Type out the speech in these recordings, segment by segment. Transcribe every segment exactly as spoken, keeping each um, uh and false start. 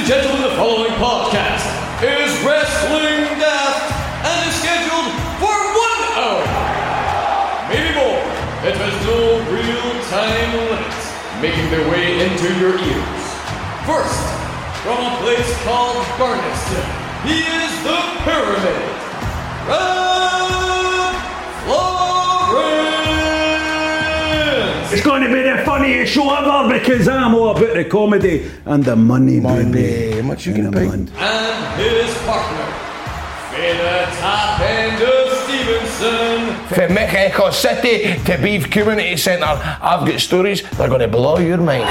and gentlemen, the following podcast is Wrestling Daft and is scheduled for one hour. Maybe more. It has no real-time limits, making their way into your ears. First, from a place called Barneston, he is the Pyramid. Red Florence! It's going to be the funniest show ever because I'm all about the comedy and the money, Money. How much you gonna pay? And his partner, Fela Top End of Stevenson. From Mexico City to Beef Community Centre, I've got stories that are going to blow your mind.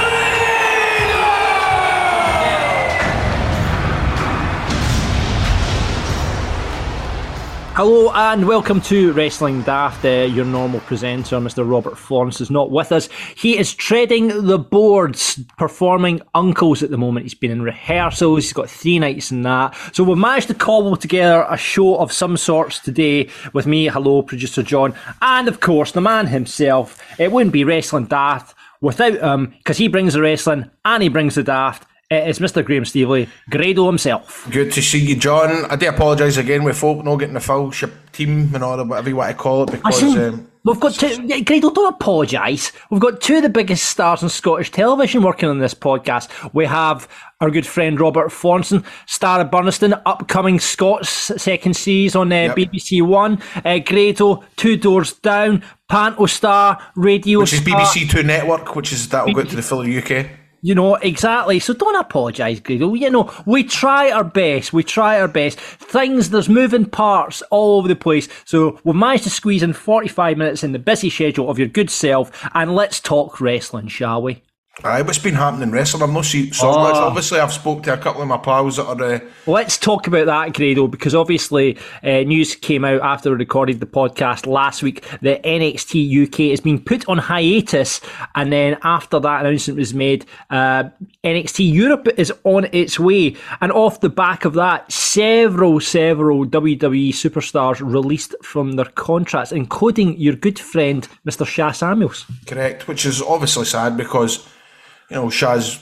Hello and welcome to Wrestling Daft. Uh, your normal presenter, Mister Robert Florence, is not with us. He is treading the boards, performing Uncles at the moment. He's been in rehearsals, he's got three nights in that. So we've managed to cobble together a show of some sorts today with me, hello, producer John, and of course the man himself. It wouldn't be Wrestling Daft without him, because he brings the wrestling and he brings the daft. It's Mister Graham Stevely, Grado himself. Good to see you, John. I do apologise again with folk not getting the fellowship team and all that, whatever you want to call it, because um, we've got two. Grado, don't apologise. We've got two of the biggest stars in Scottish television working on this podcast. We have our good friend Robert Florence, star of Burniston, upcoming Scots second series on uh, yep. B B C One. Uh, Grado, Two Doors Down, Panto Star, Radio which is Star. B B C Two Network, which is that'll go to the full U K. You know, exactly. So don't apologise, Grado. You know, we try our best. We try our best. Things, there's moving parts all over the place. So we've managed to squeeze in forty-five minutes in the busy schedule of your good self. And let's talk wrestling, shall we? Aye, what's been happening in wrestling? I've not seen so much. Oh. Obviously, I've spoke to a couple of my pals that are... Uh, Let's talk about that, Grado, because obviously uh, news came out after we recorded the podcast last week that N X T U K has been put on hiatus, and then after that announcement was made, uh, N X T Europe is on its way, and off the back of that, several, several W W E superstars released from their contracts, including your good friend, Mister Sha Samuels. Correct, which is obviously sad because... You know, Shaz,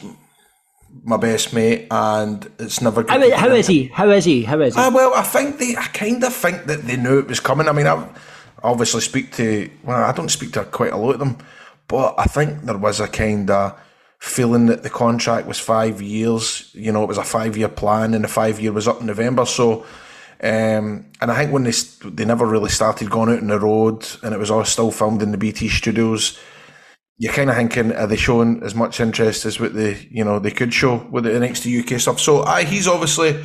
my best mate, and it's never good. How, how is he? How is he? How is he? Uh, well, I think they, I kind of think that they knew it was coming. I mean, I obviously speak to, well, I don't speak to quite a lot of them, but I think there was a kind of feeling that the contract was five years. You know, it was a five-year plan, and the five year was up in November. So, um, and I think when they they never really started going out on the road, and it was all still filmed in the B T studios. You're kind of thinking, are they showing as much interest as what they, you know, they could show with the N X T U K stuff? So, aye, he's obviously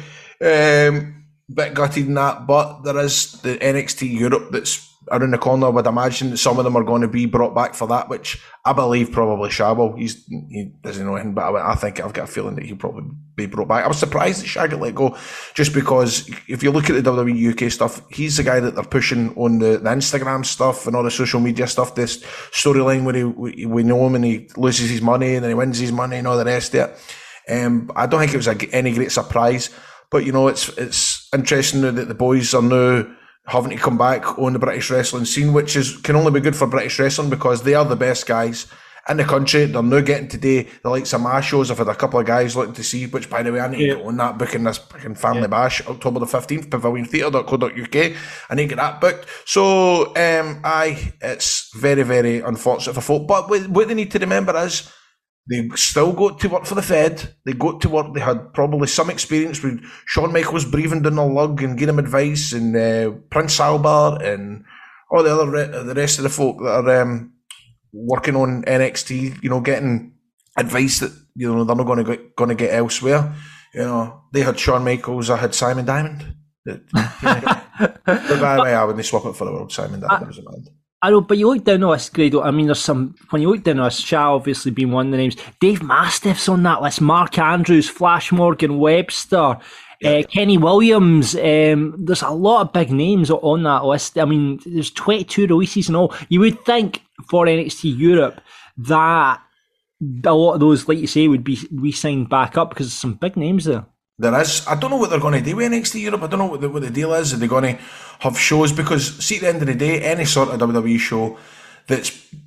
um, a bit gutted in that, but there is the N X T Europe that's around the corner. I would imagine that some of them are going to be brought back for that, which I believe probably Sha will. He's, he doesn't know anything, but I, I think I've got a feeling that he'll probably be brought back. I was surprised that Sha got let go, just because if you look at the W W E U K stuff, he's the guy that they're pushing on the, the Instagram stuff and all the social media stuff, this storyline where he, we, we know him and he loses his money and then he wins his money and all the rest of it. Um, I don't think it was a, any great surprise, but you know, it's, it's interesting that the boys are now having to come back on the British wrestling scene, which is can only be good for British wrestling because they are the best guys in the country. They're now getting today the likes of my shows. I've had a couple of guys looking to see, which by the way, I need yeah. to get on that, booking this fucking Family yeah. Bash, October the fifteenth, pavilion theatre dot co dot U K. I need to get that booked. So, um, aye, it's very, very unfortunate for folk. But what they need to remember is they still got to work for the Fed. They got to work. They had probably some experience with Shawn Michaels breathing down the lug and giving him advice, and uh, Prince Albert and all the other re- the rest of the folk that are um, working on N X T. You know, getting advice that you know they're not going to get, going to get elsewhere. You know, they had Shawn Michaels. I had Simon Diamond. That, you know, but by the way, I when they swap it for the world, Simon Diamond was a man. I know, but you look down the list, Grado. I mean, there's some, when you look down the list, Sha obviously being one of the names. Dave Mastiff's on that list. Mark Andrews, Flash Morgan Webster, yeah. uh, Kenny Williams. Um, there's a lot of big names on that list. I mean, there's twenty-two releases and all. You would think for N X T Europe that a lot of those, like you say, would be re-signed back up because there's some big names there. There is. I don't know what they're going to do with N X T Europe. I don't know what the, what the deal is. Are they going to have shows? Because, see, at the end of the day, any sort of W W E show that's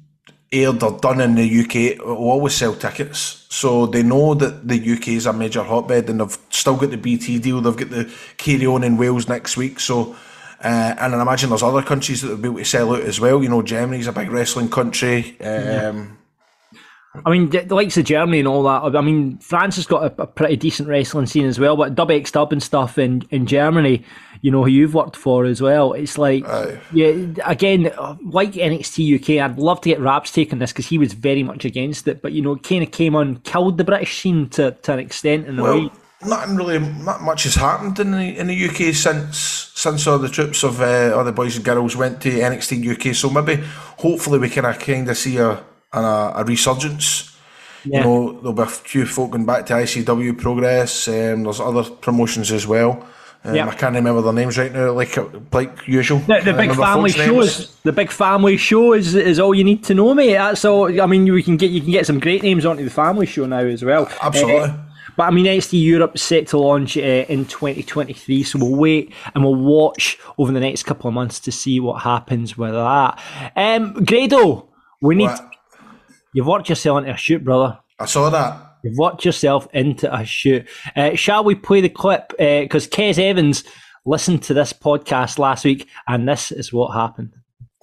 aired or done in the U K will always sell tickets. So they know that the U K is a major hotbed, and they've still got the B T deal. They've got the Carry On in Wales next week. So, uh, and I imagine there's other countries that will be able to sell out as well. You know, Germany's a big wrestling country. Um, yeah. I mean, the likes of Germany and all that. I mean, France has got a, a pretty decent wrestling scene as well. But Dub X Dub and stuff in, in Germany, you know, who you've worked for as well. It's like, uh, yeah, again, like N X T U K, I'd love to get Rab's take on this because he was very much against it. But, you know, kind of came on, killed the British scene to, to an extent in a well, way. Nothing really, not much has happened in the in the U K since since all the troops of uh, all the boys and girls went to N X T U K. So maybe, hopefully, we can kind of see a a, a resurgence. Yeah. You know, there'll be a few folk going back to I C W Progress. Um, there's other promotions as well. Um, yep. I can't remember their names right now, like like usual. The, the big family show is the big family show is is all you need to know, mate. That's all. I mean, we can get you can get some great names onto the family show now as well. Absolutely. Uh, But I mean, N X T Europe is set to launch uh, in twenty twenty-three, so we'll wait and we'll watch over the next couple of months to see what happens with that. Um, Grado, we need. What? You've worked yourself into a shoot, brother. I saw that. You've worked yourself into a shoot. Uh, shall we play the clip? Because uh, Kes Evans listened to this podcast last week, and this is what happened.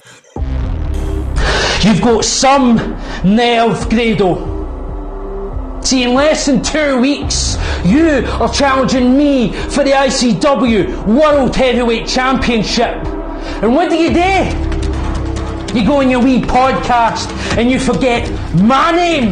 You've got some nerve, Grado. See, in less than two weeks, you are challenging me for the I C W World Heavyweight Championship. And what do you do? You go on your wee podcast and you forget my name.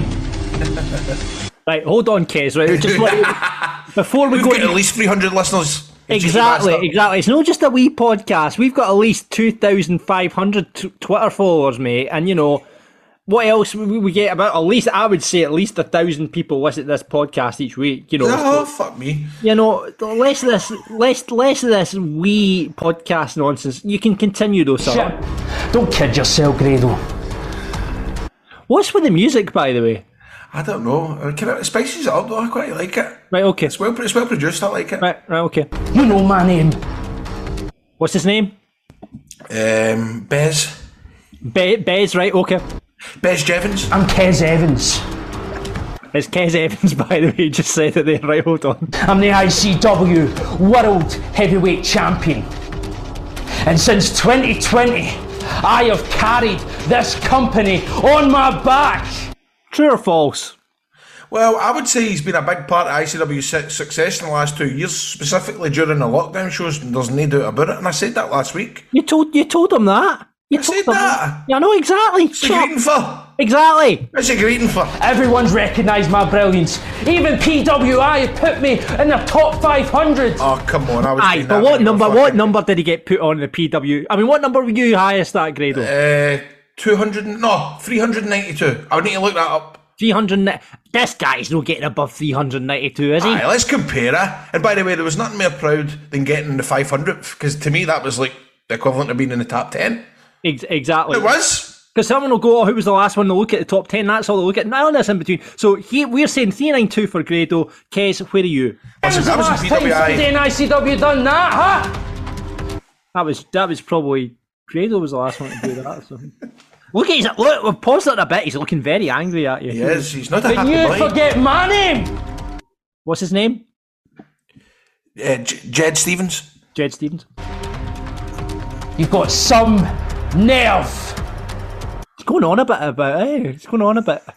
Right, hold on, Kes. Right, just like, before we We've go, got at least three hundred listeners. Exactly, exactly. It's not just a wee podcast. We've got at least two thousand five hundred t- Twitter followers, mate. And you know. What else we, we get about? At least I would say at least a thousand people listen to this podcast each week. You know, oh fuck me. You know, less of this, less, less of this wee podcast nonsense. You can continue though, sir. Shit. Don't kid yourself, Grado. What's with the music, by the way? I don't know. Can it spices it up though? I quite like it. Right, okay. It's well, it's well produced. I like it. Right, right, okay. You know my name. What's his name? Um, Bez. Be- Bez, right, okay. Bez Jevons. I'm Kes Evans. It's Kes Evans, by the way, just said it there. Right, hold on. I'm the I C W World Heavyweight Champion. And since twenty twenty, I have carried this company on my back. True or false? Well, I would say he's been a big part of I C W's success in the last two years, specifically during the lockdown shows. There's no doubt about it, and I said that last week. You told you told him that. You I said that. Yeah, I know exactly. What's he greeting for? Exactly. What's he greeting for? Everyone's recognised my brilliance. Even P W I have put me in the top five hundred. Oh, come on. I was Aye, but what number What number did he get put on the P W? I mean, what number were you highest at, Grado? Uh, two hundred, no, three hundred ninety-two. I would need to look that up. three hundred. This guy's not getting above three hundred ninety-two, is he? Aye, let's compare it. And by the way, there was nothing more proud than getting the five hundredth, because to me that was like the equivalent of being in the top ten. Ex- exactly. It was. Because someone will go, oh, who was the last one to look at the top ten? That's all they look at. None of this in between. So he, we're saying three ninety-two for Grado. Kes, where are you? When was the last time somebody in I C W done that, huh? That was, that was probably... Grado was the last one to do that. So. Look at his... Look, we've paused it a bit. He's looking very angry at you. He is. He's not a But happy you boy. forget my name. What's his name? Uh, J- Jed Stevens. Jed Stevens. You've got some nerve. He's going on a bit about it. He's going on a bit.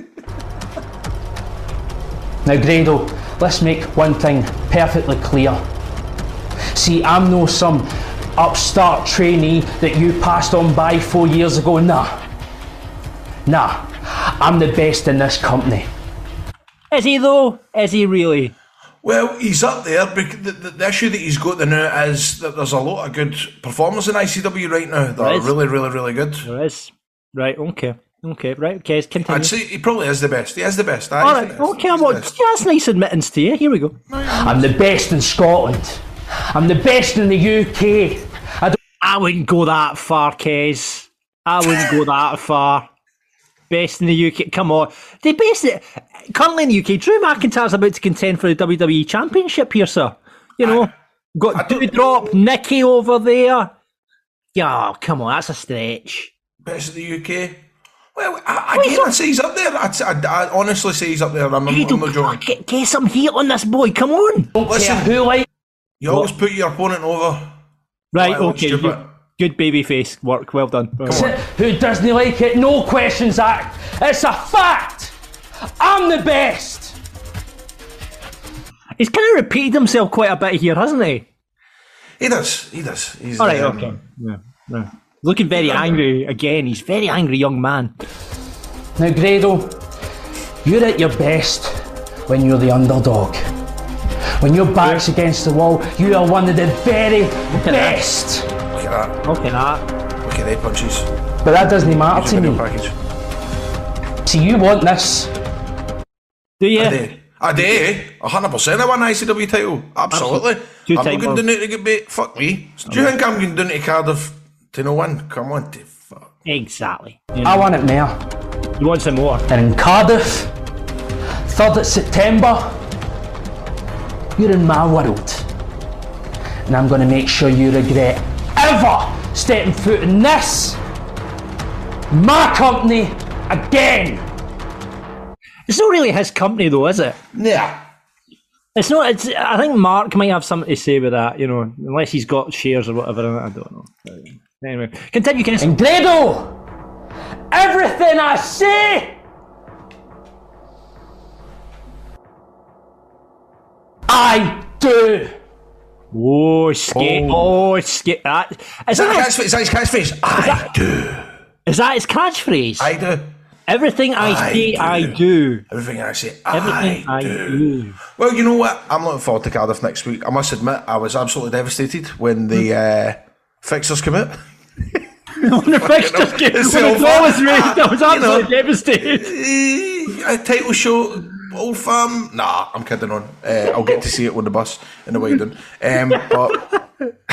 Now, Grado, let's make one thing perfectly clear. See, I'm no some upstart trainee that you passed on by four years ago. Nah. Nah. I'm the best in this company. Is he, though? Is he really? Well, he's up there, but the, the, the issue that he's got now is that there's a lot of good performers in I C W right now that are really, really, really good. There is. Right, okay. Okay, right, okay, continue. I'd say he probably is the best. He is the best. All right, okay, I'm on. That's nice admittance to you. Here we go. I'm the best in Scotland. I'm the best in the U K. I, don't I wouldn't go that far, Kes. I wouldn't go that far. Best in the U K. Come on. They best it. Currently in the U K, Drew McIntyre's about to contend for the W W E Championship here, sir. You know, I, got Doudrop, Nikki over there. Yeah, come on, that's a stretch. Best in the U K? Well, I, again, I say he's up there. I, I, I honestly say he's up there. I'm, I'm, Grado, I'm not joking. get, get some heat on this boy, come on. Don't Listen. care who like. You always put your opponent over. Right, Why, okay. stupid? Good, good baby face work, well done. Come on. Who doesn't like it? No questions asked. It's a fact. I'm the best. He's kind of repeated himself quite a bit here, hasn't he? He does. He does. He's, All right, um, okay. Yeah, yeah. Looking very angry again. He's a very angry young man. Now, Grado, you're at your best when you're the underdog. When your back's against the wall, you are one of the very best. Look at that. Okay, that. Look at head punches. But that doesn't matter Here's to a video me. package. See, you want this. Do you? I do. I do. one hundred percent I won the I C W title. Absolutely. Two I'm time not going world. down there to get bait. Fuck me. So do you think I'm going down to Cardiff to no win? Come on, to fuck. Exactly. You, I know, want it more. you want some more? And in Cardiff, third of September, you're in my world. And I'm going to make sure you regret ever stepping foot in this, my company, again. It's not really his company, though, is it? Yeah. It's not. It's. I think Mark might have something to say with that. You know, unless he's got shares or whatever in it. I don't know. Anyway, continue, Ken. And Grado, everything I say, I do. Oh, skate! Oh, oh skate! That is Is that, that. catchphrase? Is that his catchphrase? I do. Is that his catchphrase? I do. Everything I, I say, do. I do. Everything I say, Everything I, I do. do. Well, you know what? I'm looking forward to Cardiff next week. I must admit, I was absolutely devastated when the uh, fixtures came out. When the fixtures came, It's when the so goal was fun. raised, I was You know. absolutely devastated. Eh, a title show, Old Firm. Nah, I'm kidding on. Uh, I'll get to see it on the bus in the Widen. Um, but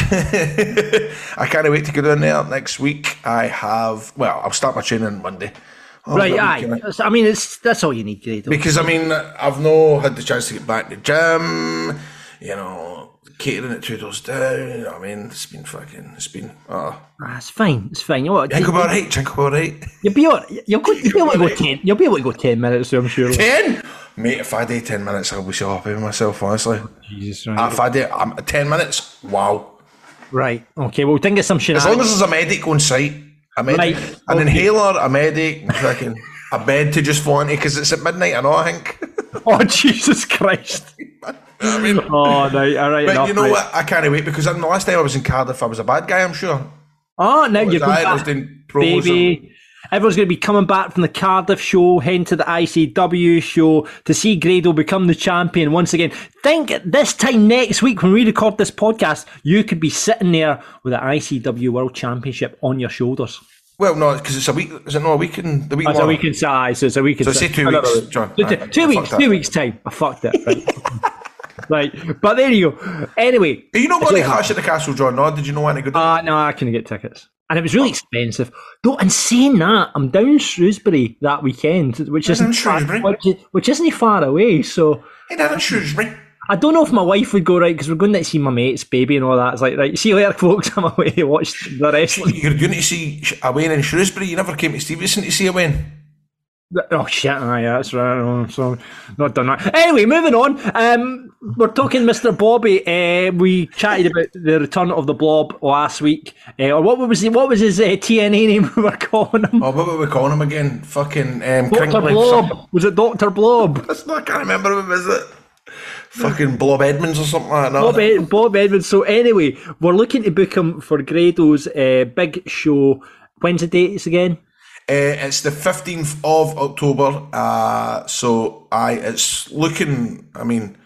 I can't wait to go down there next week. I have, well, I'll start my training on Monday. Oh, Right, but aye. can I- That's- I mean, it's that's all you need, Grado. Because, I mean, I've no had the chance to get back to the gym, you know, catering at two doors down. I mean, it's been fucking, it's been, oh. Ah, it's fine. It's fine. You know what? Think about right, think about right. You'll be all, you'll, go, you'll be able to go ten. You'll be able to go ten minutes. I'm sure. ten? Mate, if I do ten minutes, I'll be so happy with myself, honestly. Jesus, right. If I do um, ten minutes, wow. Right. Okay. Well, we can get some shit. As long as there's a medic on site, a medic, Right, an okay. inhaler, a medic, fucking a bed to just fall into because it's at midnight, I know, I think. Oh, Jesus Christ. I mean, Oh, right. All right. but enough, you know right. what? I can't wait because the last time I was in Cardiff, I was a bad guy, I'm sure. Oh, now Was you're I? going I was back, doing promos baby. Everyone's going to be coming back from the Cardiff show, heading to the I C W show to see Grado become the champion once again. Think this time next week when we record this podcast, you could be sitting there with the I C W World Championship on your shoulders. Well, no, because it's a week. Is it not a week in the week? That's a long? week in size, so it's a week in So say two I don't weeks, know. John. Two, Right, two I weeks, fucked that. two weeks' time. I fucked it. Right. Right. But there you go. Anyway. Are you not going to So- Clash at the Castle, John? No, did you know when to go down? Uh, no, I couldn't get tickets. And it was really expensive. Though, and saying that, I'm down in Shrewsbury that weekend, which You're isn't in far, Shrewsbury? which, is- which isn't far away. So Hey, down in Shrewsbury. I don't know if my wife would go, right, because we're going to see my mate's baby and all that. It's like, right, see you later, folks. I'm away to watch the wrestling. You're going to see a Wayne in Shrewsbury. You never came to Stevenson to see a Wayne. Oh shit! Aye, that's right. Oh, so not done that. Anyway, moving on. Um, we're talking Mister Bobby. Uh, we chatted about the return of the Blob last week. Uh, or what was he, what was his uh, T N A name we were calling him? Oh, what were we calling him again? Fucking um, Doctor Crinkly Blob. something. Was it Doctor Blob? That's not, I can't remember who was it. Fucking Blob Edmonds or something like that. Bob, Ed- Bob Edwards. So anyway, we're looking to book him for Grado's uh, big show. When's the dates again? Uh, it's the fifteenth of October. Uh, so I, it's looking. I mean,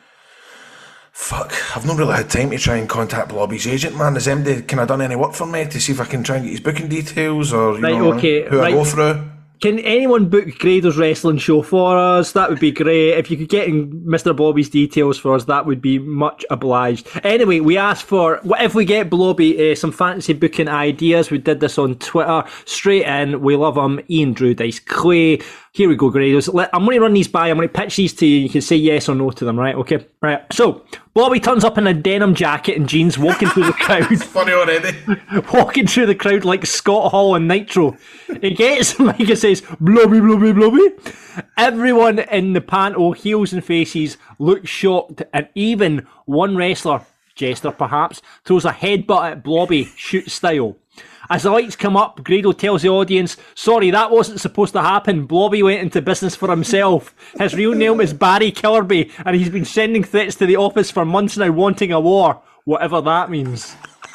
fuck. I've not really had time to try and contact Blobby's agent, man. Has anybody kind of done any work for me to see if I can try and get his booking details or you Right, know okay, who I right. go through? Can anyone book Grado's wrestling show for us? That would be great. If you could get in Mister Bobby's details for us, that would be much obliged. Anyway, we asked for, what if we get Blobby uh, some fantasy booking ideas? We did this on Twitter. Straight in, we love him. Ian Drew Dice Clay, Here we go, Grados. I'm going to run these by. I'm going to pitch these to you. You can say yes or no to them, right? Okay. Right. So, Bobby turns up in a denim jacket and jeans, walking through the crowd. It's funny already. Walking through the crowd like Scott Hall and Nitro. He gets the mic and says, "Blobby, blobby, blobby." Everyone in the panto, heels and faces, look shocked, and even one wrestler, Jester perhaps, throws a headbutt at Blobby, shoot style. As the lights come up, Grado tells the audience, "Sorry, that wasn't supposed to happen. Blobby went into business for himself. His real name is Barry Killerby, and he's been sending threats to the office for months now, wanting a war." Whatever that means.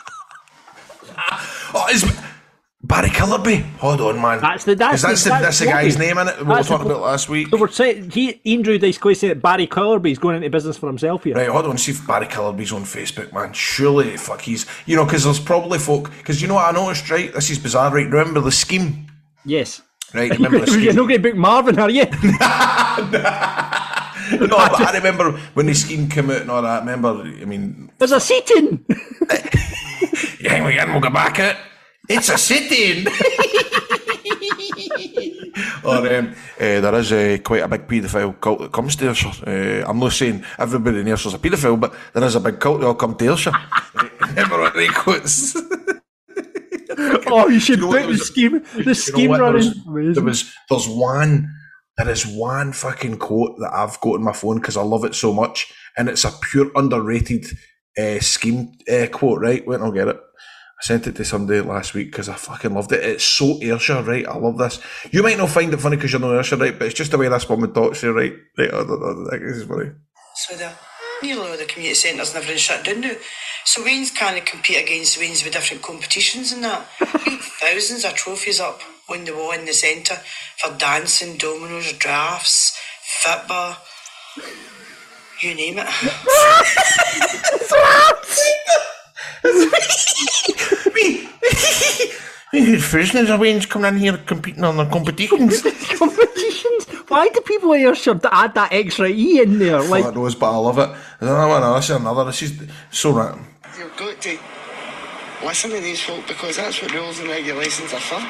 Oh, is Barry Killerby? Hold on, man. That's the that's, that's, the, the, that's that's the guy's name in it. We were talking about last week. So we're saying he Andrew Dice Clay saying that Barry Killerby is going into business for himself here. Right, hold on, see if Barry Killerby's on Facebook, man. Surely, fuck, he's you know, because there's probably folk. Because you know what I noticed, right? This is bizarre, right? Remember the scheme? Yes. Right, remember the scheme? You're not going to book Marvin, are you? No, but I remember when the scheme came out and all that. Remember, I mean, there's a seat-in. You hang again, we'll go back it. It's a sit-in. Or um, uh, there is uh, quite a big paedophile cult that comes to Ayrshire. Uh, I'm not saying everybody in Ayrshire's a paedophile, but there is a big cult that all come to Ayrshire. Remember what they quotes? Oh, you should you know book the was, scheme. The scheme know running. There was, there was, there's one, there is one fucking quote that I've got on my phone because I love it so much, and it's a pure underrated uh, scheme uh, quote, right? Wait, I'll get it. I sent it to somebody last week because I fucking loved it. It's so Ayrshire, right? I love this. You might not find it funny because you're not Ayrshire, right? But it's just the way this woman talks to you, right? Right? I don't know. This is funny. So the nearly all the community centres and everything shut down now. So Wayne's can't compete against Wayne's with different competitions and that. Big thousands of trophies up on the wall in the centre for dancing, dominoes, drafts, football, you name it. Me, me, prisoners of Wayne's coming in here competing on the competitions. Competitions? Why do people in Ayrshire add that extra E in there? Like, Fuck knows, but I love it. And another one, this is another. This is so random. You've got to listen to these folk because that's what rules and regulations are for.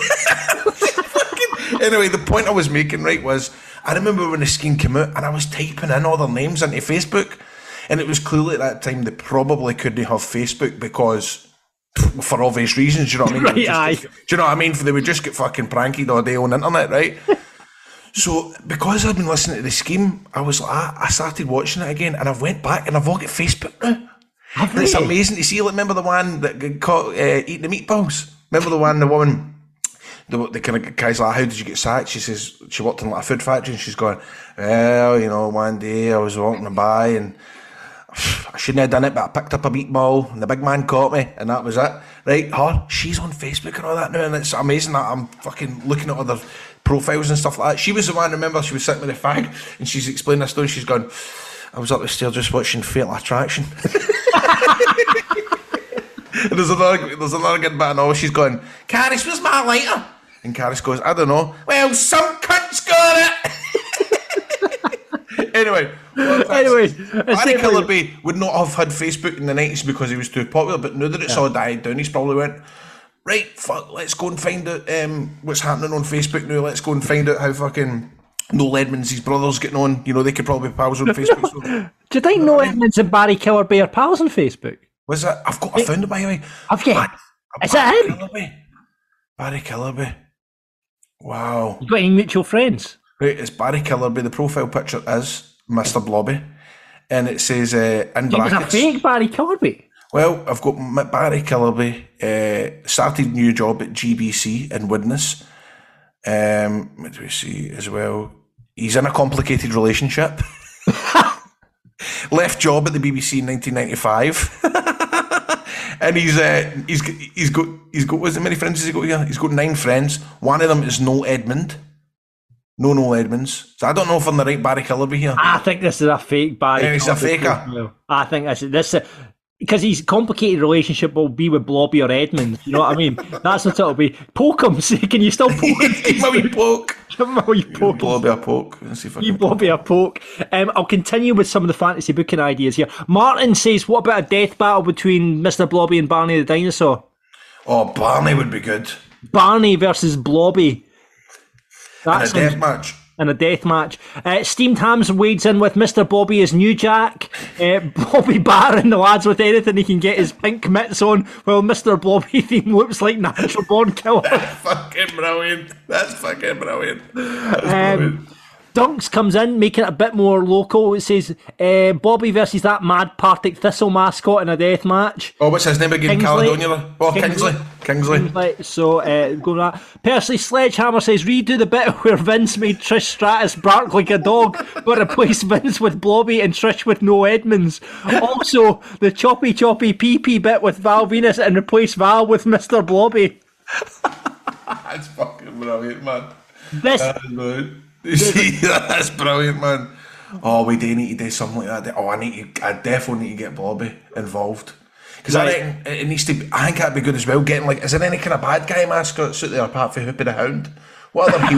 Anyway, the point I was making, right, was I remember when the scheme came out and I was typing in all their names into Facebook, and it was clearly at that time they probably couldn't have Facebook because, for obvious reasons, do you know what I mean? Right, just, aye. do you know what I mean? They would just get fucking pranked all day on the internet, right? So, because I'd been listening to the scheme, I was like, I started watching it again, and I went back and I've all got Facebook now. And it's amazing to see. Like, remember the one that got caught uh, eating the meatballs? Remember the one, the woman, the, the kind of guy's like, how did you get sacked? She says she worked in like a food factory, and she's going, well, you know, one day I was walking by and I shouldn't have done it, but I picked up a meatball and the big man caught me, and that was it. Right, her, she's on Facebook and all that now, and it's amazing that I'm fucking looking at other profiles and stuff like that. She was the one, remember, she was sitting with a fag, and she's explaining this story, she's going, I was up the stairs just watching Fatal Attraction. And there's another, there's another good bit, and all she's going, Caris, where's my lighter? And Caris goes, I don't know. Well, some cunt's got it. Anyway, well, anyway, Barry Killerby would not have had Facebook in the nineties because he was too popular, but now that it's yeah. all died down, he's probably went, right, fuck, let's go and find out um, what's happening on Facebook now. Let's go and find out how fucking Noel Edmonds, his brother's getting on. You know, they could probably be pals on Facebook. So. Do you think Noel Edmonds and Barry Killerby are pals on Facebook? Was that? I've got, I found it by the way. Have you? Barry, Is Barry it him? Killerby. Barry Killerby. Wow. You got any mutual friends? Right, it's Barry Killerby. The profile picture is Mister Blobby, and it says uh, in He was brackets. a fake Barry Killerby. Well, I've got M- Barry Killerby. Uh, started new job at G B C in Widnes. Um, what do we see as well? He's in a complicated relationship. Left job at the B B C in nineteen ninety-five. And he's uh, he's he's got he's got what's how many friends has he got here? He's got nine friends. One of them is Noel Edmond. No Noel Edmonds. So I don't know if I'm the right Barry Killerby here. I think this is a fake Barry. Yeah, he's a Killerby faker. profile. I think this is this because his complicated relationship will be with Blobby or Edmonds. You know what I mean? That's what it'll be. Poke him. See, can you still poke him? Give him a wee poke. Give him a wee poke. Blobby a poke. Let's see if I You can Blobby a poke. Um, I'll continue with some of the fantasy booking ideas here. Martin says, what about a death battle between Mister Blobby and Barney the Dinosaur? Oh, Barney would be good. Barney versus Blobby. That's in a death match. In a death match. Uh, Steamed Hams wades in with Mister Bobby as New Jack. Uh, Bobby Barron, the lads with anything he can get his pink mitts on, while Mister Bobby theme looks like Natural Born Killer. That's fucking brilliant. That's fucking brilliant. That's Um, brilliant. Dunks comes in, making it a bit more local. It says uh, Bobby versus that mad Partick Thistle mascot in a death match. Oh, what's his name again? Kingsley. Caledonia? Oh, Kingsley. Kingsley. Kingsley. So, uh, go with that. Percy Sledgehammer says, redo the bit where Vince made Trish Stratus bark like a dog, but replace Vince with Blobby and Trish with no Edmonds. Also, the choppy choppy pee pee bit with Val Venus and replace Val with Mister Blobby. That's fucking brilliant, man. This... That is brilliant. You see, that's brilliant, man. Oh, we do need to do something like that. Oh, I need to, I definitely need to get Blobby involved. Because Right. I reckon it needs to be, I think that'd be good as well. Getting like, is there any kind of bad guy mascots out there apart from Hoopy the Hound? What other heel,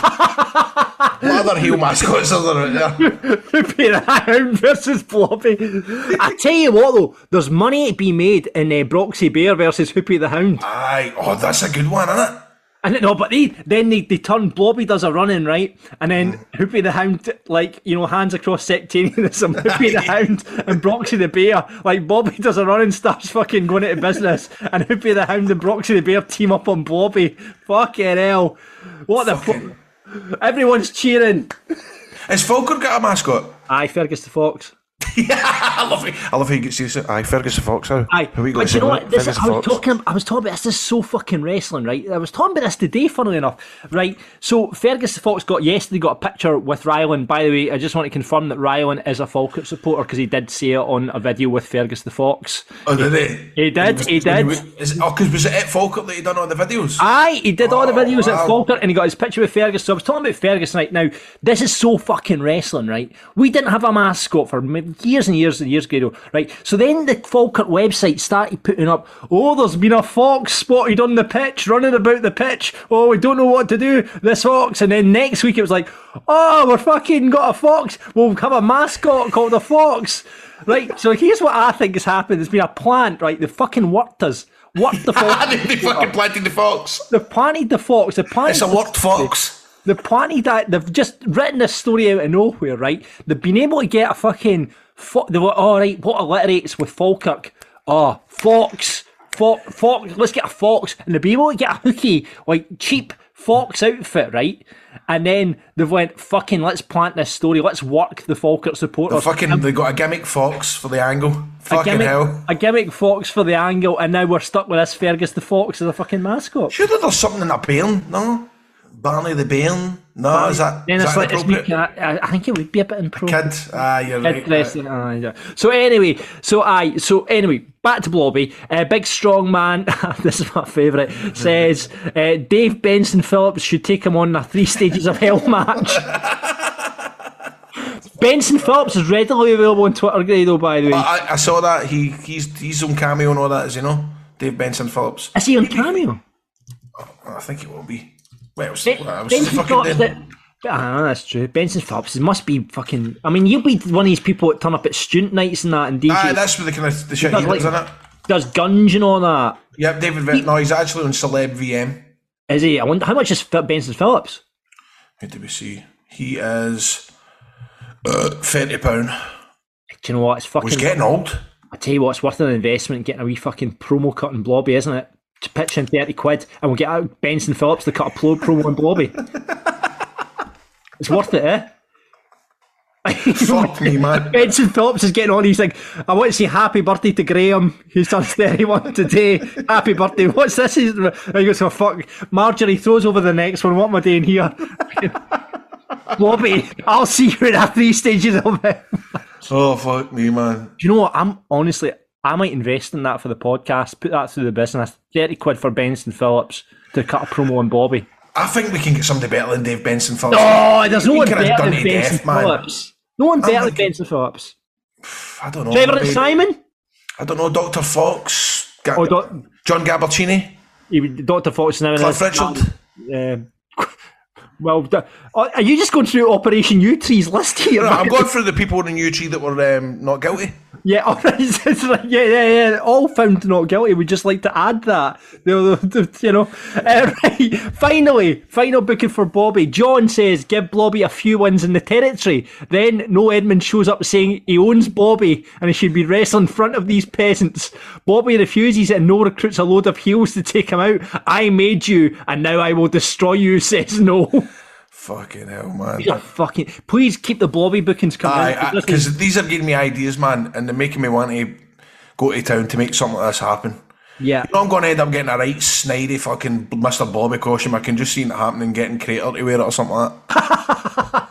what other heel mascots are there out there? Hoopy the Hound versus Blobby. I tell you what though, there's money to be made in uh, Broxy Bear versus Hoopy the Hound. Aye, oh, that's a good one, isn't it? And no, but they then they, they turn Blobby does a run in, right? And then Hoopy the Hound, like, you know, hands across sectarianism, Hoopy the Hound and Broxy the Bear, like Bobby does a run and starts fucking going into business, and Hoopy the Hound and Broxy the Bear team up on Blobby. Fucking hell. What the Fucking- fuck? Everyone's cheering. Has Falkirk got a mascot? Aye, Fergus the Fox. I love it. I love how you get serious. Aye, Fergus the Fox. How? Aye, How we got but to you know say what? that? This, Fergus I the was Fox. talking. I was talking about this. Is so fucking wrestling, right? I was talking about this today, funnily enough, right? So Fergus the Fox got yesterday got a picture with Rylan. By the way, I just want to confirm that Rylan is a Falkirk supporter because he did say it on a video with Fergus the Fox. Oh, did he? He did. Was- He when did. was- Is it, oh, because was it at Falkirk that he done all the videos? Aye, he did all the Oh, videos at wow. Falkirk and he got his picture with Fergus. So I was talking about Fergus right now. This is so fucking wrestling, right? We didn't have a mascot for years and years and years ago, right? So then the Falkirk website started putting up, oh, there's been a fox spotted on the pitch, running about the pitch. Oh, we don't know what to do, this fox. And then next week it was like, oh, we're fucking got a fox. We'll have a mascot called a fox. Right, so here's what I think has happened. There's been a plant, right? They fucking worked us. Worked the fox. they fucking planted the fox. They've planted the fox. They've planted It's a the- worked fox. They've planted that. They've just written this story out of nowhere, right? They've been able to get a fucking. Fo- they were all right. What alliterates with Falkirk? Oh, fox, fox, fox. Let's get a fox, and they'll be able to get a hooky, like cheap fox outfit, right? And then they've went fucking. Let's plant this story. Let's work the Falkirk The supporters. fucking, they got a gimmick fox for the angle. a Fucking gimmick, hell. a gimmick fox for the angle, and now we're stuck with this Fergus the Fox as a fucking mascot. Surely there's something in a bairn, no? Barney the bairn? No, is that, Then is it's that like it's inappropriate? making. I, I think it would be a bit inappropriate. Kid? Ah, you're right. Interesting. Aye, yeah. So anyway, so I so anyway, back to Blobby. Uh, big strong man. This is my favourite. Says uh, Dave Benson Phillips should take him on a three stages of hell match. Benson Phillips is readily available on Twitter, Grado. By the way, I, I saw that. He he's he's on Cameo and all that, as you know. Dave Benson Phillips. is he on Cameo? I think it will be. Wait, it was, Ben- well, it was Benson fucking Phillips. dead. That, ah, that's true. Benson Phillips must be fucking. I mean, you'll be one of these people that turn up at student nights and that, and D J Aye, that's where the kind of the shit he does, does, like- isn't it? does guns and all that. Yep, David. He, no, he's actually on Celeb V M. Is he? I wonder how much is Phil- Benson Phillips? Who do we see? He is uh, thirty pound. Do you know what? It's fucking. He's getting old. I tell you what, it's worth an investment getting a wee fucking promo cut in Blobby, isn't it? To pitch in thirty quid and we'll get out Benson Phillips to cut a pro- promo in Blobby. It's worth it, eh? Fuck me, man. Benson Phillips is getting on. He's like, I want to say happy birthday to Graham. He turns thirty-one today. Happy birthday. What's this? He's, and he goes, oh, fuck. Marjorie throws over the next one. What am I doing here? Blobby, I'll see you in a three stages of it. Oh, fuck me, man. Do you know what? I'm honestly, I might invest in that for the podcast, put that through the business. thirty quid for Benson Phillips to cut a promo on Blobby. I think we can get somebody better than Dave Benson Phillips. Oh, there's no He one could have better done than it to Benson death, man. Phillips. No one better than thinking- Benson Phillips. I don't know. Favourite maybe- Simon? I don't know. Doctor Fox. Ga- Oh, doc- John Gabbertini. he, Doctor Fox is now in Cliff his- Richard. Um, well, d- Oh, are you just going through Operation U Tree's list here? No, I'm going through the people in U Tree that were um, not guilty. Yeah, all right, it's like, yeah, yeah, yeah, all found not guilty. We'd just like to add that, you know. Uh, right, finally, final booking for Bobby. John says, give Blobby a few wins in the territory. Then No Edmund shows up saying he owns Bobby and he should be wrestling in front of these peasants. Bobby refuses and No recruits a load of heels to take him out. I made you and now I will destroy you, says No. Fucking hell, man. These are fucking... Please keep the Blobby bookings coming. Because these are giving me ideas, man, and they're making me want to go to town to make something like this happen. Yeah. You know, I'm going to end up getting a right snidey fucking Mister Blobby costume. I can just see it happening, getting Crater to wear it or something like that.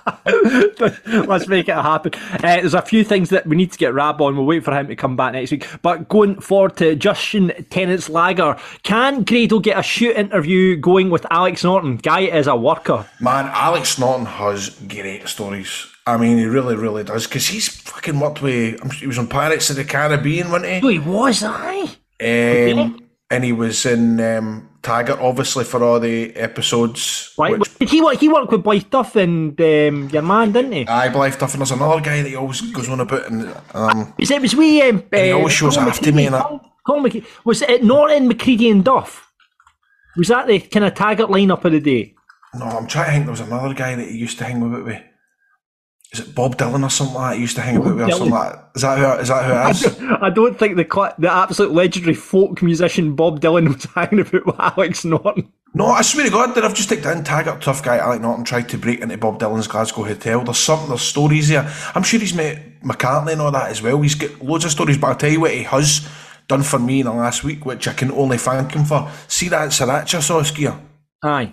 Let's make it happen. Uh, there's a few things that we need to get Rab on. We'll wait for him to come back next week. But going forward to Justin Tennant's Lager, can Grado get a shoot interview going with Alex Norton? Guy is a worker. Man, Alex Norton has great stories. I mean, he really, really does. Because he's fucking worked with... He was on Pirates of the Caribbean, wasn't he? Oh, he was, aye. Um, and he was in um, Taggart, obviously, for all the episodes. Right. Which, Did he, he worked with Blythe Duff and um, your man, didn't he? Aye, Blythe Duff, and there's another guy that he always goes on about. And, um, Was it was we? Um, and he uh, always shows Colin after me. And that. Colin- Colin McCready. Was it Norton, McCready and Duff? Was that the kind of Taggart lineup of the day? No, I'm trying to think. There was another guy that he used to hang about with. Is it Bob Dylan or something like that? He used to hang about with or something like that. Is that who, is that who it is? I don't, I don't think the cl- the absolute legendary folk musician Bob Dylan was hanging about with Alex Norton. No, I swear to God, that I've just taken down Taggart, tough guy, Alex Norton tried to break into Bob Dylan's Glasgow hotel. There's something, there's stories there. I'm sure he's met McCartney and all that as well. He's got loads of stories, but I'll tell you what he has done for me in the last week, which I can only thank him for. See that sriracha sauce gear? Aye.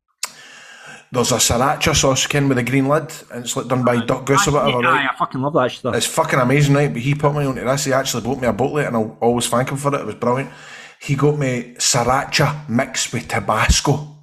There's a sriracha sauce can with a green lid, and it's like done by Duck Goose or whatever, Aye, right? I fucking love that stuff. It's fucking amazing, right? But he put me onto this. He actually bought me a booklet, and I'll always thank him for it. It was brilliant. He got me sriracha mixed with Tabasco.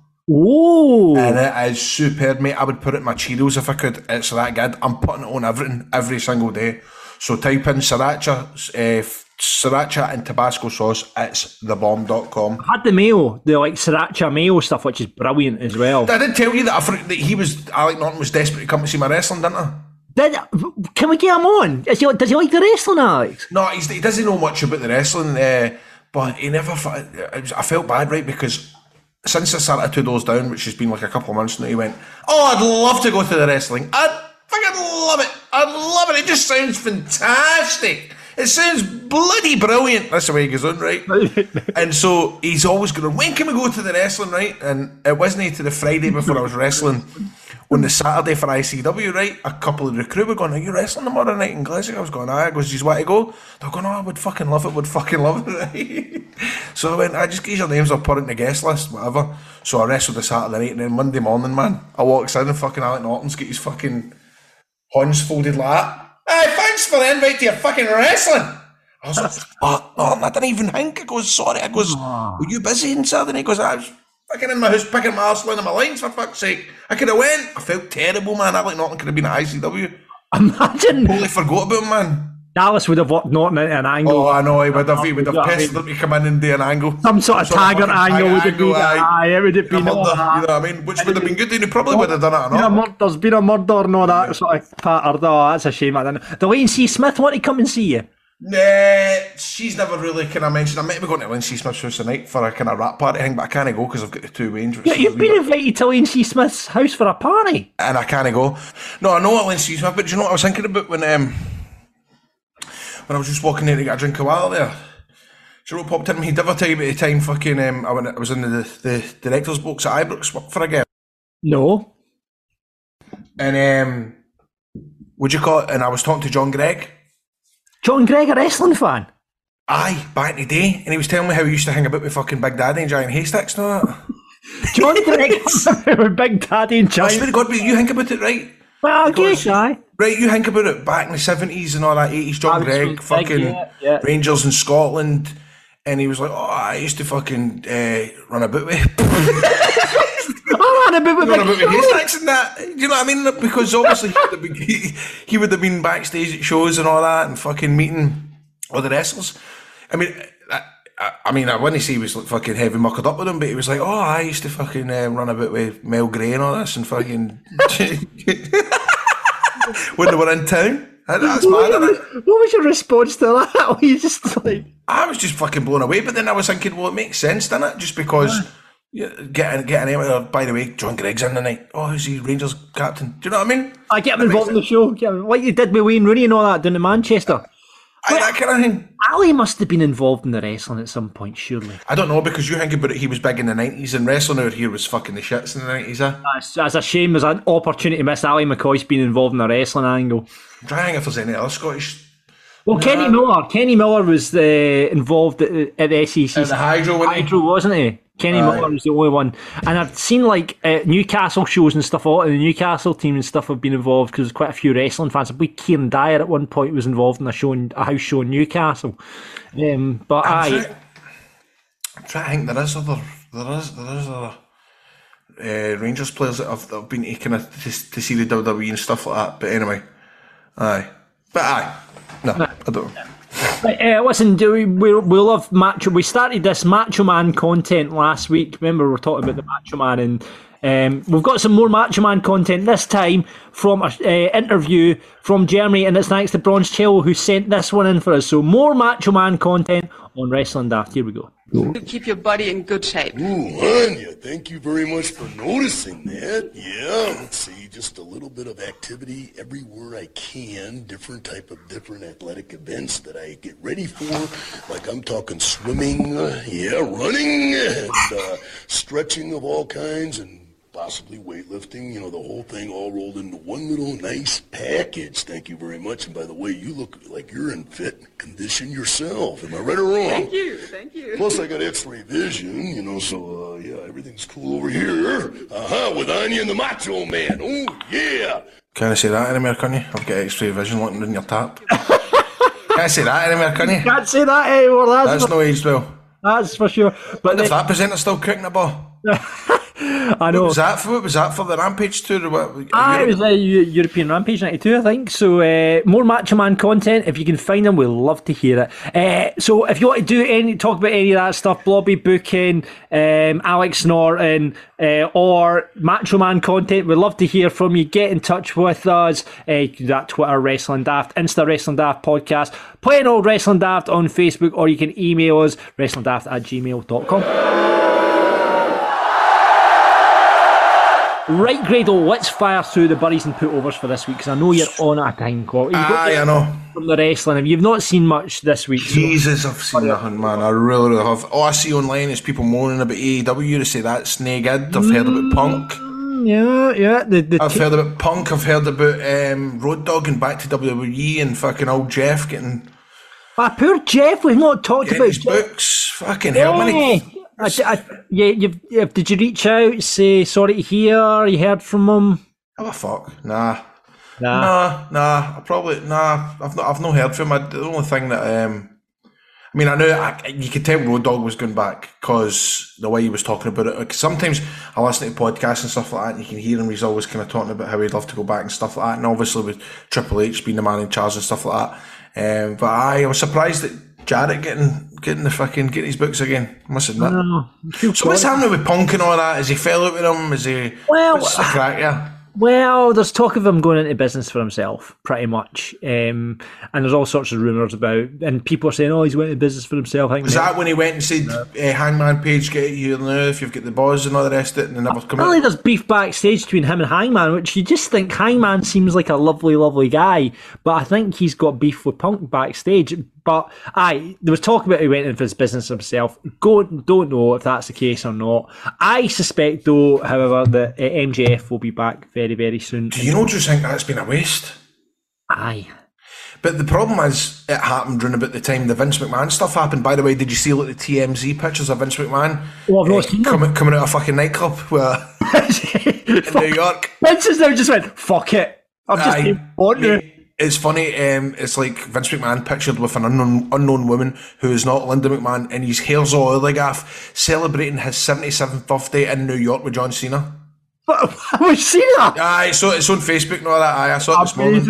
Oh, And it is superb, mate. I would put it in my Cheetos if I could. It's that good. I'm putting it on everything, every single day. So type in sriracha, uh, sriracha and Tabasco sauce. It's the bomb dot com. I had the mayo, the like sriracha mayo stuff, which is brilliant as well. I did tell you that, I, forgot that he was, Alec Norton was desperate to come to see my wrestling, didn't I? Did, can we get him on? Is he, does he like the wrestling, Alex? No, he's, he doesn't know much about the wrestling, uh, but he never. It was, I felt bad, right, because since I started Two Doors Down, which has been like a couple of months now, he went, "Oh, I'd love to go to the wrestling. I'd fucking love it. I'd love it. It just sounds fantastic. It sounds bloody brilliant." That's the way he goes on, right? And so he's always going, "When can we go to the wrestling, right?" And it wasn't to the Friday before I was wrestling. On the Saturday for I C W, right, a couple of the crew were going, "Are you wrestling tomorrow night in Glasgow?" I was going, "Aye." I goes, "Do you want to go?" They're going, "Oh, I would fucking love it, would fucking love it," right? So I went, "I just get your names, I'll put it in the guest list, whatever." So I wrestled the Saturday night, and then Monday morning, man, I walks in and fucking Alec Norton's got his fucking horns folded like that. "Hey, thanks for the invite to your fucking wrestling." I was like, "Fuck, Norton, I didn't even think." I goes, "Sorry." I goes, "Were you busy on Saturday night?" He goes, "I was fucking in my house picking my arse line of my lines, for fuck's sake. I could have went." I felt terrible, man. Alec Norton could have been at I C W. Imagine. Totally forgot about him, man. Dallas would have worked Norton into an angle. Oh, I know, he would have, he would have pestered him to come in and do an angle. Some sort of Taggart angle would have been. aye. Aye, it would have been. Murder, all you that. know what I mean? Which would have been good, and he probably would have done it or Yeah, not. mur- there's been a murder and all that sort of pattern. Oh, that's a shame. I didn't. The Lane C. Smith want to come and see you. Nah, she's never really kind of mentioned. I might be going to Lindsay Smith's house tonight for a kind of rap party thing, but I can't go because I've got the two Waynes. which Yeah, is a you've wee been bit- invited to Lane C. Smith's house for a party. and I can't go. No, I know what Lindsay Smith, but do you know what I was thinking about when um when I was just walking in to get a drink of water there? Do you know what popped in me? Did I ever tell you about the time fucking um I went I was in the the director's box at Ibrox for a girl, No. and um what'd you call it? And I was talking to John Gregg. John Gregg, a wrestling fan. Aye, back in the day, and he was telling me how he used to hang about with fucking Big Daddy and Giant Haystacks and all that. John Gregg with Big Daddy and I swear Giant. to God, but you think about it, right? Well, I Because- guess, aye. Right, you think about it back in the seventies and all that, eighties, John I was Gregg, big, fucking yeah, yeah. Rangers in Scotland, and he was like, "Oh, I used to fucking uh, run about with, Oh, man, about run about with with Haystacks and that." Do you know what I mean? Because obviously he would, have been, he, he would have been backstage at shows and all that, and fucking meeting all the wrestlers. I mean, that, I, I mean, I wouldn't say he was like fucking heavy muckled up with him, but he was like, oh, I used to fucking um, run about with Mel Gray and all this and fucking when they were in town. That's mad, isn't it? What was your response to that? Were you just like... I was just fucking blown away, but then I was thinking, well, it makes sense, doesn't it? Just because yeah, getting getting him out. By the way, John Gregg's in tonight. Oh, who's he? Rangers captain. Do you know what I mean? I get him involved in the show, get him, like you did with Wayne Rooney and all that down in Manchester. I, that kind of thing. Ali must have been involved in the wrestling at some point, surely. I don't know, because you think about it, he was big in the nineties, and wrestling out here was fucking the shits in the nineties, eh? That's, that's a shame. There's an opportunity missed. Ali McCoy's been involved in the wrestling angle. I'm trying to think if there's any other Scottish. Well, nah. Kenny Miller. Kenny Miller was uh, involved at, at the S E C. At the Hydro, wasn't he? Hydro, wasn't he? Kenny Aye. Miller was the only one. And I've seen like uh, Newcastle shows and stuff. A lot of the Newcastle team and stuff have been involved because there's quite a few wrestling fans. I believe Kieran Dyer at one point was involved in a show, in, a house show in Newcastle. Um, but I'm, aye. try, I'm trying to think there is other, there is, there is other uh, Rangers players that have, that have been taken to, to, to see the W W E and stuff like that. But anyway, aye. But aye. No, I don't know. Right, uh, listen, do we, we we love Macho. We started this Macho Man content last week. Remember, we were talking about the Macho Man, and um, we've got some more Macho Man content this time from an uh, interview from Germany, and it's thanks to Bronze Cello who sent this one in for us. So more Macho Man content on Wrestling Daft. Here we go. Keep your body in good shape. Ooh, Anya, thank you very much for noticing that. Yeah, let's see, just a little bit of activity everywhere I can, different type of different athletic events that I get ready for, like I'm talking swimming, uh, yeah, running, and uh, stretching of all kinds, and possibly weightlifting, you know, the whole thing all rolled into one little nice package. Thank you very much. And by the way, you look like you're in fit condition yourself. Am I right or wrong? Thank you, thank you. Plus, I got x-ray vision, you know, so, uh, yeah, everything's cool over here. Uh-huh, with Anya and the Macho Man. Oh, yeah. Can I say that anymore, can you? I've got x-ray vision looking in your tap. Can I say that anymore, can you? Can't say that anymore. That's, That's for, no aged well. That's for sure. But But then, if that presenter's still cooking the ball. I know. What was that for? What was that for the Rampage tour? Or what? Ah, it Europe? was a U- European Rampage ninety-two, I think. So uh, more Macho Man content. If you can find them, we'd love to hear it. Uh, so if you want to do any, talk about any of that stuff, Blobby booking, um, Alex Norton, uh, or Macho Man content, we'd love to hear from you. Get in touch with us. Uh, that Twitter Wrestling Daft, Insta Wrestling Daft podcast, Plain Old Wrestling Daft on Facebook, or you can email us wrestlingdaft at gmail dot com. Right, Grado, let's fire through the buddies and put-overs for this week, because I know you're on at a time clock. You've got Aye, I know. From the wrestling, and you've not seen much this week. so- Jesus, I've seen nothing, man. I really, really have. All I see online is people moaning about A E W to say that's nae good. I've heard about Punk. Yeah, yeah. The, the I've t- heard about Punk. I've heard about um, Road Dogg and back to W W E and fucking old Jeff getting, ah, poor Jeff, we've not talked getting about his Jeff. books. Fucking hell, man. Yeah. I, I, yeah, you've, yeah, did you reach out, say sorry to hear, you heard from him? Oh, fuck. Nah. Nah. Nah, nah. I probably, nah. I've not, I've not heard from him. I, the only thing that, um, I mean, I know I, you could tell Road Dogg was going back because the way he was talking about it. Like, sometimes I listen to podcasts and stuff like that, and you can hear him. He's always kind of talking about how he'd love to go back and stuff like that. And obviously with Triple H being the man in charge and stuff like that. Um, but I, I was surprised that Jarrett getting getting the fucking getting his books again. I must admit. No, So what's happening with Punk and all that? Is he fell out with him? Is he? Well, what's the crack? Yeah. Well, there's talk of him going into business for himself, pretty much. Um, and there's all sorts of rumours about, and people are saying, oh, he's went into business for himself. I think Was that when he went and said, uh, Hangman Page, get it here now if you've got the buzz and all the rest of it, and they never come Apparently out? there's beef backstage between him and Hangman, which you just think Hangman seems like a lovely, lovely guy, but I think he's got beef with Punk backstage. But aye, there was talk about he went in for his business himself. Go, don't know if that's the case or not. I suspect, though, however, that uh, M J F will be back very, very soon. Do you know, just think that's been a waste? Aye. But the problem is, it happened during about the time the Vince McMahon stuff happened. By the way, did you see like the T M Z pictures of Vince McMahon? Oh, I've not uh, seen them. coming, coming out of a fucking nightclub where, in New York. Vince has now just went, fuck it. I've just Aye, been wondering. mate, it's funny, um, it's like Vince McMahon pictured with an unknown unknown woman who is not Linda McMahon, and his hair's all oily gaff, celebrating his seventy-seventh birthday in New York with John Cena. Have we seen that? Aye, so it's on Facebook and all that. Aye, I saw it this morning. Amazing.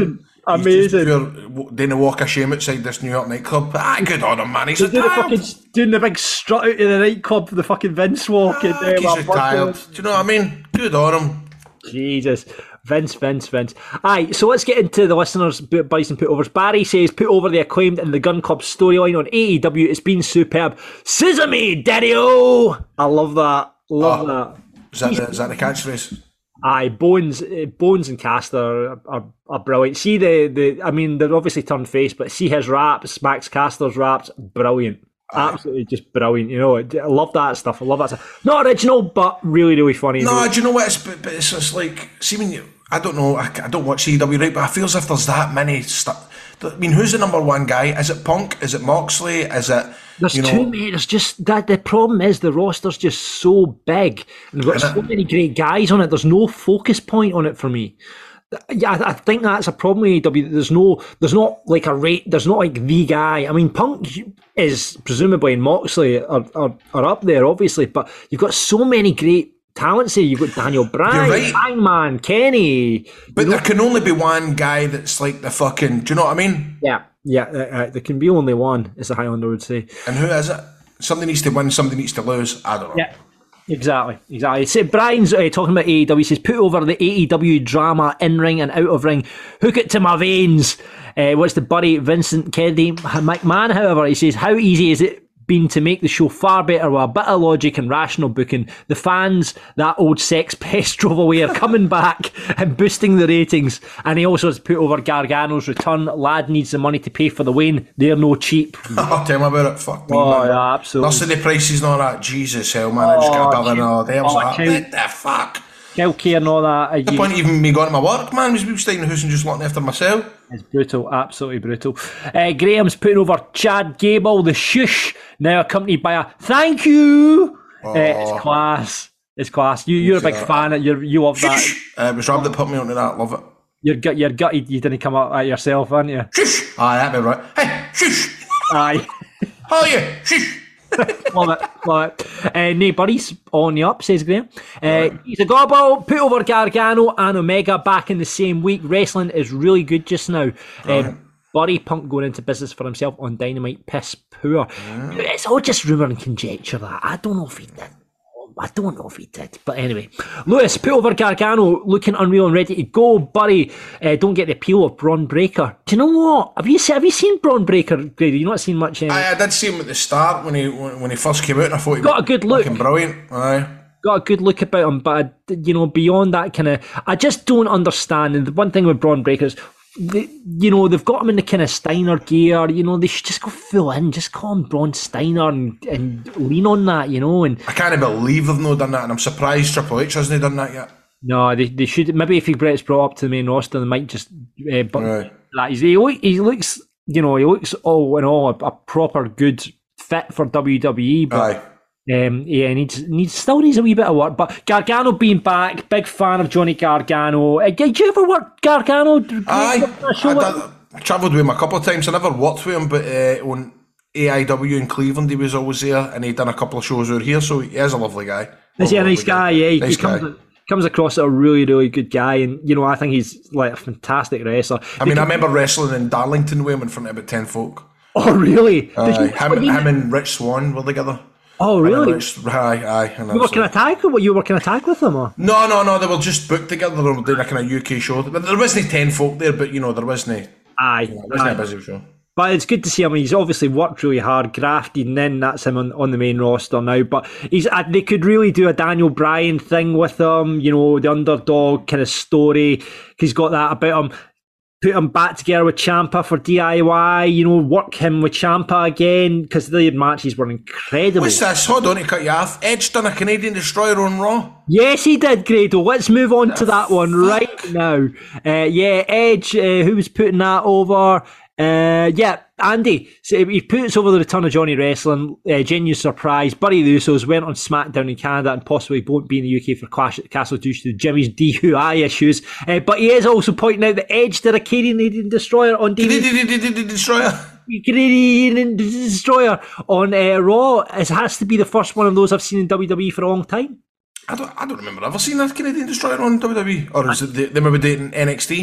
He's Amazing. just pure, doing a walk of shame outside this New York nightclub. Ah, good on him, man. He's Doing the, retired. fucking, doing the big strut out of the nightclub for the fucking Vince walk. and, Ah, uh, he's well, retired. Do you know what I mean? Good on him. Jesus. Vince, Vince, Vince. Aye, so let's get into the listeners' buys and putovers. Barry says, put over the Acclaimed and the Gun Club storyline on A E W. It's been superb. Sesame, daddy-o! I love that. Love Oh. that. Is that, the, is that the catchphrase? Aye, Bones, uh, Bones and Caster are, are, are brilliant. See the, the, I mean, they're obviously turned face, but see his raps, Max Caster's raps, brilliant. Absolutely just brilliant. You know, I love that stuff. I love that stuff. Not original, but really, really funny. No, do you know what? It's, but, but it's just like, see, when you, I don't know, I, I don't watch A E W, right, but I feel as if there's that many stuff. I mean, who's the number one guy? Is it Punk? Is it Moxley? Is it, There's you know, too many. There's just that. The problem is the roster's just so big, and we've got so many great guys on it. There's no focus point on it for me. Yeah, I, I think that's a problem with A E W. There's no, there's not like a rate. There's not like the guy. I mean, Punk is presumably and Moxley are, are are up there, obviously, but you've got so many great talents here. You've got Daniel Bryan, right. Hangman, Kenny. but there can only be one guy that's like the fucking, do you know what I mean? Yeah, yeah. Uh, uh, there can be only one, as the Highlander would say. And who is it? Somebody needs to win, somebody needs to lose. I don't know. Yeah. Exactly, exactly. So Brian's uh, talking about A E W. He says, put over the A E W drama in ring and out of ring. Hook it to my veins. Uh, what's the buddy Vincent Kennedy McMahon, however, he says, how easy is it been to make the show far better with a bit of logic and rational booking? The fans, that old sex pest drove away, are coming back and boosting the ratings. And he also has put over Gargano's return. Lad needs the money to pay for the Wayne. They're no cheap. I'll tell me about it. Fuck me, Oh, man. yeah, absolutely. Listen to the prices and all that. Jesus, hell, man. I just got a bill and all day. I was Oh, like, child. what the fuck? Healthcare and all that. Uh, The you- point of even me going to my work, man, was me staying in the house and just looking after myself. It's brutal, absolutely brutal. Uh, Graham's putting over Chad Gable, the shush, now accompanied by a thank you. Uh, it's class. It's class. You, you're a big fan. You're, you love that. Uh, it was Rob that put me onto that. Love it. You're, gut, you're gutted you didn't come up at yourself, aren't you? Shush! Aye, that'd be right. Hey, shush! Aye. How are you? Shush! Love it, love it. Uh, nay, buddies, on the up, says Graham. Uh, he's a gobble. Put over Gargano and Omega back in the same week. Wrestling is really good just now. Um, Buddy Punk going into business for himself on Dynamite, piss poor. Yeah. It's all just rumour and conjecture that. I don't know if he did. I don't know if he did. But anyway, Lewis, put over Gargano, looking unreal and ready to go. Buddy, uh, don't get the appeal of Braun Breaker. Do you know what? Have you, have you seen Braun Breaker, Grady? You've not seen much. Um, I, I did see him at the start when he when, when he first came out, and I thought he got was a good look. fucking brilliant. Aye. Got a good look about him, but uh, you know, beyond that kind of, I just don't understand. And the one thing with Braun Breaker is, they, you know, they've got him in the kind of Steiner gear. You know, they should just go full in, just call him Braun Steiner and, and lean on that. You know, and I can't believe they've not done that, and I'm surprised Triple H hasn't done that yet. no, they they should. Maybe if he gets brought up to the main roster, they might just. Uh, but Right. that he's, he, look, he looks, you know, he looks all in all a, a proper good fit for W W E. But Aye. Um, yeah, needs needs still needs a wee bit of work. But Gargano being back, big fan of Johnny Gargano. Uh, did you ever work Gargano? Aye. I, did, I travelled with him a couple of times. I never worked with him, but uh, on A I W in Cleveland, he was always there, and he'd done a couple of shows out here. So he is a lovely guy. Is he a nice guy? Yeah, he, nice he comes, guy. comes across as a really, really good guy, and you know, I think he's like a fantastic wrestler. I mean, I remember wrestling in Darlington with him in front of about ten folk. Oh, really? Did Aye. you- him, him and Rich Swan were together. Oh, Him and really? Rich, aye, aye. And I You was working a like- tag? What you working a tag with them? Or? No, no, no. They were just booked together. They were doing a kind of U K show. But there wasn't ten folk there, but you know, there wasn't. Aye, There wasn't aye. a busy show. But it's good to see him. He's obviously worked really hard, grafted, and then that's him on, on the main roster now. But he's uh, they could really do a Daniel Bryan thing with him, you know, the underdog kind of story. He's got that about him. Put him back together with Ciampa for D I Y, you know, work him with Ciampa again, because their matches were incredible. What's this? Hold on to cut you off. Edge done a Canadian Destroyer on Raw. Yes, he did, Grado. Let's move on to that one right now. Uh, yeah, Edge, uh, who was putting that over? Uh, yeah, Andy. So he puts over the return of Johnny Wrestling. Uh, genuine surprise. Buddy the Usos went on SmackDown in Canada and possibly won't be in the U K for Clash at the Castle due to Jimmy's D U I issues. Uh, but he is also pointing out that Edge did a Canadian Destroyer on D V D. Destroyer. Canadian Destroyer on uh, Raw. It has to be the first one of those I've seen in W W E for a long time. I don't, I don't remember ever seeing a Canadian Destroyer on W W E. Or is it they, they maybe dating N X T?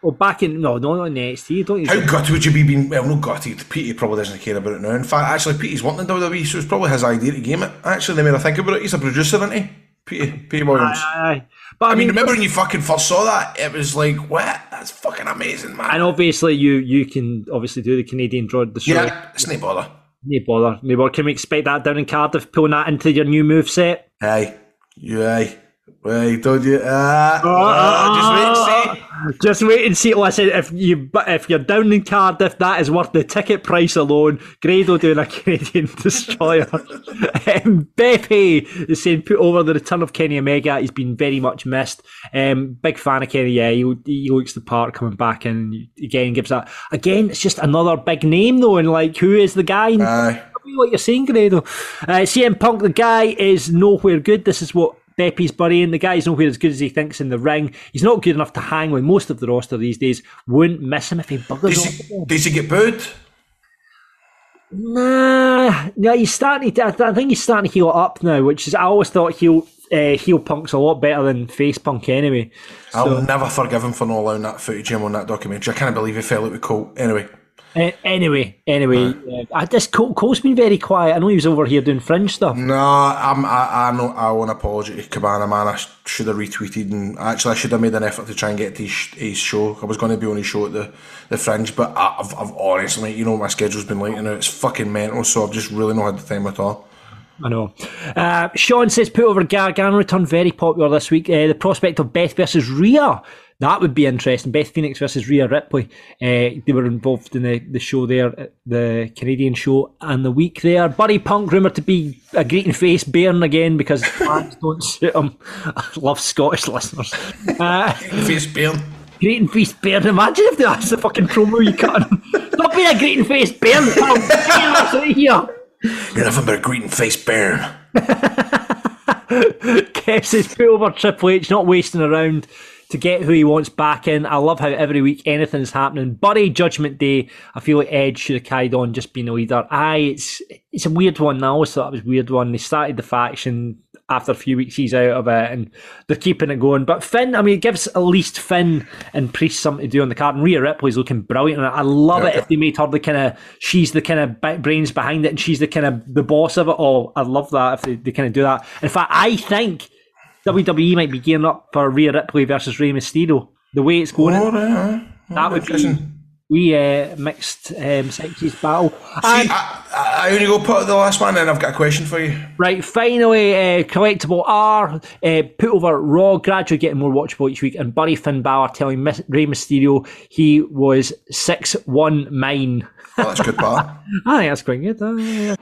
Well, back in no, no, not in the N X T. Don't you? How gutted would you be being? Well, not gutted. Petey probably doesn't care about it now. In fact, actually, Petey's wanting in W W E, so it's probably his idea to game it. Actually, the more I think about it, he's a producer, isn't he? Petey, Petey Williams. Aye, aye, aye. But I, I mean, mean, remember when you fucking first saw that? It was like, what? That's fucking amazing, man. and obviously, you you can obviously do the Canadian draw the show. Yeah, it's no bother. No bother, no bother. Can we expect that down in Cardiff, pulling that into your new moveset? Aye, you aye. Right, don't you? Ah, Oh, ah, just wait and see. Just wait and see. Listen, if you if you're down in Cardiff, that is worth the ticket price alone. Grado doing a Canadian destroyer. um, Beppe is saying put over the return of Kenny Omega. He's been very much missed. Um, big fan of Kenny. Yeah, he, he looks the part coming back in again. Gives that again. It's just another big name though, and like who is the guy? Aye. What you're saying, Grado. Uh, C M Punk, the guy is nowhere good. This is what Beppe's burying. The guy's nowhere as good as he thinks in the ring. He's not good enough to hang with most of the roster these days. Wouldn't miss him if he buggers Does off. he, does he get booed? Nah, yeah, he's starting to. I think he's starting to heal it up now, which is I always thought heel uh, heel Punk's a lot better than face Punk anyway. I'll So, never forgive him for not allowing that footage of him on that documentary. I can't believe he fell out with Colt. Anyway. uh, anyway, anyway, uh, I just Cole, Cole's been very quiet. I know he was over here doing fringe stuff. No, I'm, I I know I want an apology to Cabana, man. I sh- should have retweeted, and actually I should have made an effort to try and get to his, his show. I was going to be on his show at the, the Fringe, but I, I've, I've honestly, you know what my schedule's been like, and it's fucking mental, so I've just really not had the time at all. I know. Uh, Sean says put over Gargano return, very popular this week. Uh, the prospect of Beth versus Rhea. That would be interesting. Beth Phoenix versus Rhea Ripley. Uh, they were involved in the, the show there, the Canadian show, and the week there. Buddy Punk rumoured to be a greeting face Bairn again because fans don't suit him. I love Scottish listeners. Uh, Face Bairn. greeting face Bairn. Imagine if that's the fucking promo you cut him. Stop being a greeting face Bairn, Punk. Get us out here. You're nothing but a greeting face Bairn. Kev says put over Triple H, not wasting around to get who he wants back in. I love how every week anything's happening. Buddy, Judgment Day, I feel like Edge should have carried on, just being a leader. Aye, it's it's a weird one. I always thought it was a weird one. They started the faction. After a few weeks, he's out of it, and they're keeping it going. But Finn, I mean, it gives at least Finn and Priest something to do on the card. And Rhea Ripley's looking brilliant, and I love Yeah. it if they made her the kind of she's the kind of brains behind it, and she's the kind of the boss of it all. I love that if they, they kind of do that. In fact, I think W W E might be gearing up for Rhea Ripley versus Rey Mysterio. The way it's going, Oh, right, right. that would be Listen. we uh, mixed um, sexes battle. See, And- I, I, I only go put the last one, and I've got a question for you. Right, finally, uh, Collectible R, uh, put over Raw, gradually getting more watchable each week, and Buddy Finn Balor telling Mis- Rey Mysterio he was six one mine. Oh, that's good, pal. I think that's quite good. Uh, yeah.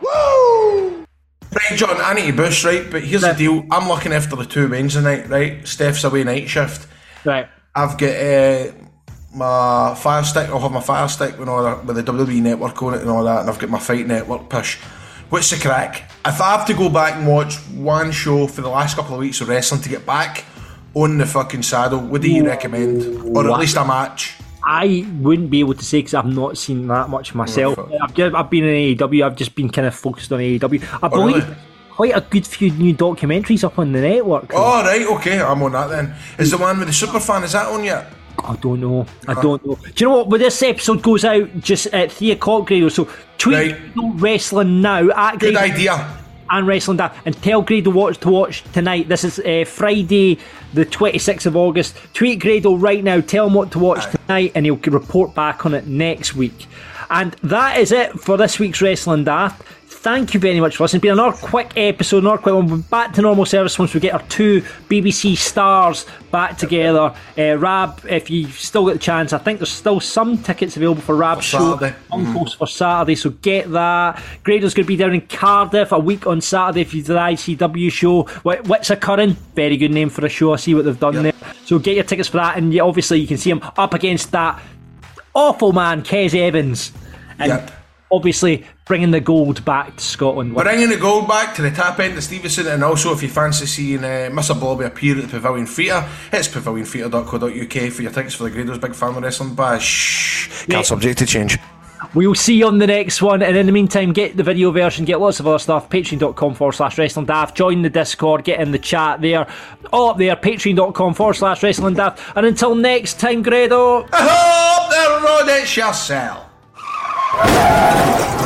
Right, John, I need to boost, right? But here's the deal. I'm looking after the two Wednesday night, right? Steph's away night shift. Right. I've got uh, my Fire Stick. I'll have my Fire Stick with, all that, with the W W E Network on it and all that, and I've got my Fight Network push. What's the crack? If I have to go back and watch one show for the last couple of weeks of wrestling to get back on the fucking saddle, what do you recommend? Or at What? least a match? I wouldn't be able to say because I've not seen that much myself. fuck. I've, just, I've been in A E W, I've just been kind of focused on A E W. I Oh, believe really? quite a good few new documentaries up on the network. Oh, right, okay, I'm on that then. Is the one with the Superfan, is that on yet? I don't know. I don't know. Do you know what? When this episode goes out just at three o'clock, Grado, so tweet Right. Wrestling Now at Good Grado idea. and Wrestling That, and tell Grado watch to watch tonight. This is uh, Friday, the twenty-sixth of August. Tweet Grado right now. Tell him what to watch Aye. tonight, and he'll report back on it next week. And that is it for this week's Wrestling Daft. Thank you very much for listening. It's been another quick episode, another quick one. We're back to normal service once we get our two B B C stars back together. Uh, Rab, if you've still got the chance, I think there's still some tickets available for Rab's For show. Saturday. Uncles for Saturday, so get that. Grado's going to be down in Cardiff a week on Saturday for the I C W show. Wh- What's occurring? Very good name for a show. I see what they've done Yep. there. So get your tickets for that, and yeah, obviously you can see him up against that awful man, Kes Evans. And Yep. obviously bringing the gold back to Scotland. Bringing the gold back to the tap end of Stevenson, and also if you fancy seeing uh, Mister Blobby appear at the Pavilion Theatre, it's pavilion theatre dot co dot U K for your tickets for the Grado's Big Family Wrestling Bash. Can't Mate. subject to change. We'll see you on the next one, and in the meantime, get the video version, get lots of other stuff. Patreon.com forward slash wrestling daft. Join the Discord, get in the chat there, all up there. Patreon.com forward slash wrestling daft. And until next time, Grado, I hope the rodents shall sell.